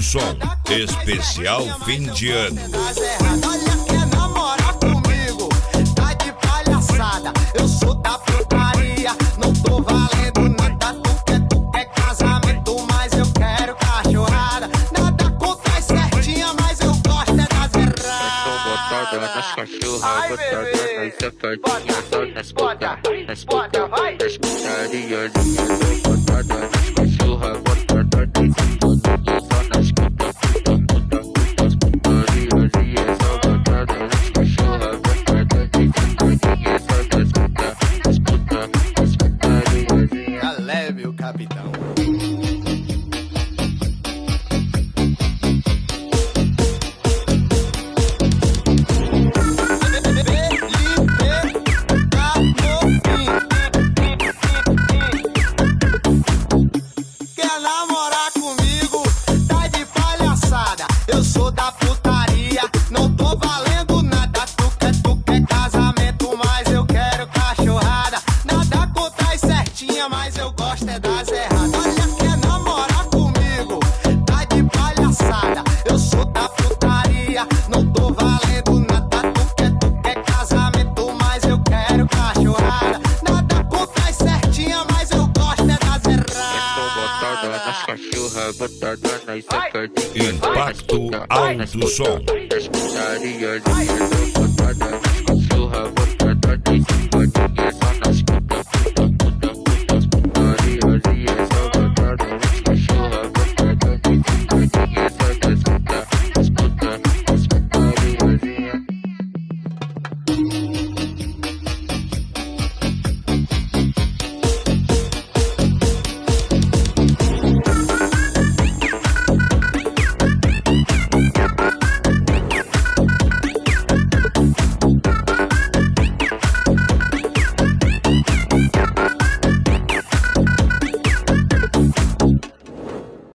Som, especial fim de ano. Olha, quer namorar comigo, tá de palhaçada. Eu sou da putaria, não tô valendo nada. Tu quer casamento, mas eu quero cachorrada. Nada contra as certinhas, mas eu gosto é das erradas. Eu tô botada nas cachorras, botada nas safadinhas, só nas putas, nas putarias. Botada nas cachorras, botada nas safadinhas, só nas putas, nas putarias. E é só botada nas cachorras, botada nas safadinhas, só nas putarias. Já leve o capitão. Quer namorar comigo, tá de palhaçada. Eu sou da putaria, não tô valendo nada. Tu quer casamento, mas eu quero cachorrada. Nada contra as certinhas, mas eu gosto é das erradas. Olha, quer namorar comigo, tá de palhaçada. Eu sou da putaria, não tô valendo nada. Tu quer casamento, mas eu quero cachorrada. Nada contra as certinhas, mas eu gosto é das erradas. Botada nas cachorras, botada nas safadinhas, Impacto Alto Som. nas putarias. E é só botada nas cachorras, botada nas safadinhas, só nas